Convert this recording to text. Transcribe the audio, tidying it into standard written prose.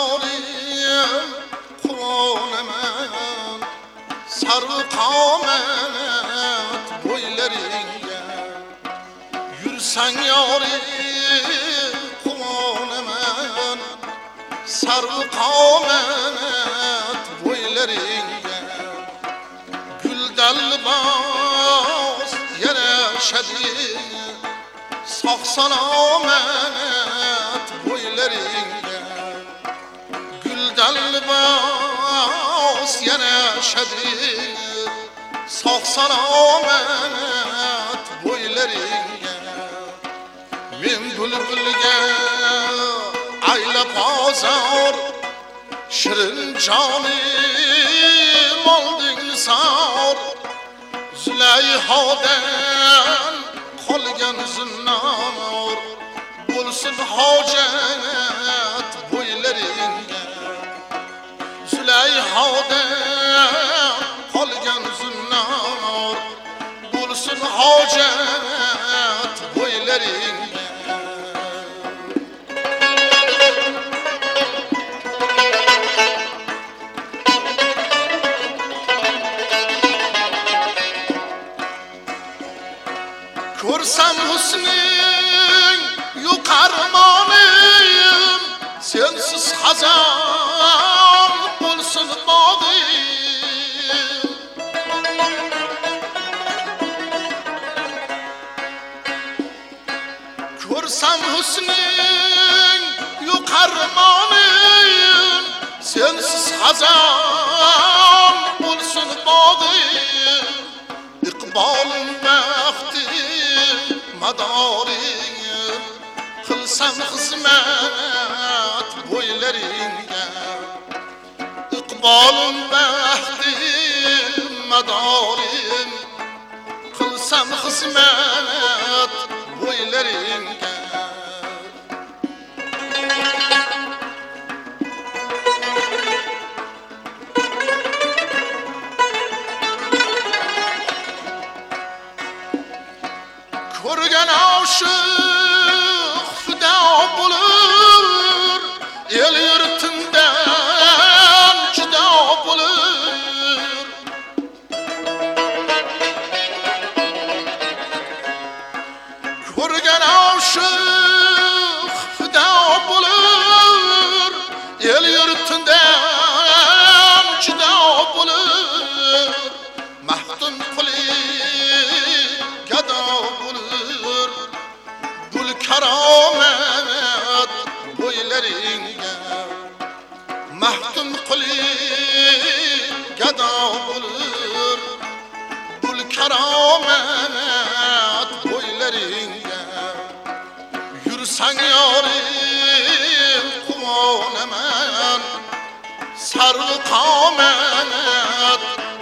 yorim quvonaman sarvi qomat bo'ylaringga yursang yorim quvonaman sarvi qomat bo'ylaringga guldal libos yarashadi sog' salomat bo'ylaringga guldal libos yarashadi sog' salomat bo'ylaringga men bulbulga aylab ozor shirin jonim olding sor Zulayhodan qolgan zinnor bo'lsin hojat bo'ylaringga Zulayhodan qolgan zinnor bo'lsin hojat bo'ylaringga ko'rsam husning yo'q armonim sensiz xazon bo'lsin bog'im ko'rsam husning yo'q armonim sensiz xazon bo'lsin bog'im iqbolim baxtim madoring qilsam xizmat bo'ylaringga iqbolim baxtim madoring qilsam xizmat bo'ylaringga ko'rgan oshiq fido bo'lur el yurtimdan judo bo'lur ko'rgan oshiq fido bo'lur el yurtimdan judo bo'lur maftun qiling gado bo'lur gul karomat bo'ylaringga maftun qiling gado bo'lur gul karomat bo'ylaringga yursang yorim quvonaman sarvi qomat